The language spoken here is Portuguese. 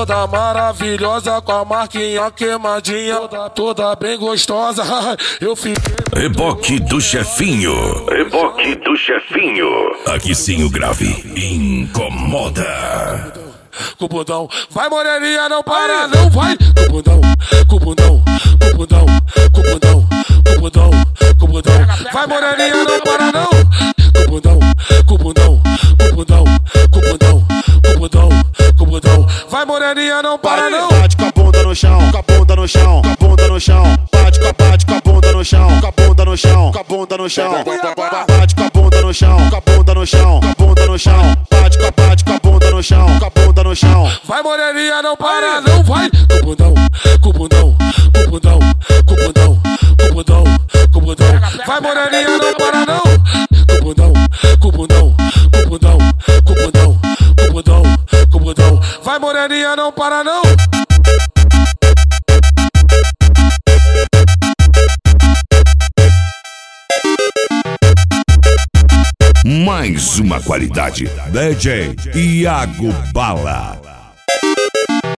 toda maravilhosa, com a marquinha queimadinha, toda bem gostosa. Eu fiquei. Reboque do chefinho. Reboque do chefinho. Aqui sim o grave incomoda. Com o bundão, vai moreninha, não para, não vai. Com o bundão, com o bundão, com o bundão, com o bundão, com o bundão, com o bundão. Vai moreninha, não para, não. Com o bundão, com o bundão, com o bundão, com o bundão, com o bundão, com o bundão. Vai moreninha, não para, não. Bate com a bunda no chão, com a bunda no chão, com a bunda no chão. Bate com a bunda no chão, com a bunda no chão, com a bunda no chão. Bate com a bunda no chão, com a bunda no chão, com a bunda no chão. Bate com a bunda no chão, com a bunda no chão. Vai moreninha, não para, não vai. Com o bundão, com o bundão, com o bundão, com o bundão, com o bundão, com o bundão. Vai moreninha, não para, não. Com o bundão, com o bundão, com o bundão, com o bundão, com o bundão, com o bundão. Vai moreninha, não para, não. Mais uma qualidade. DJ Iago Bala.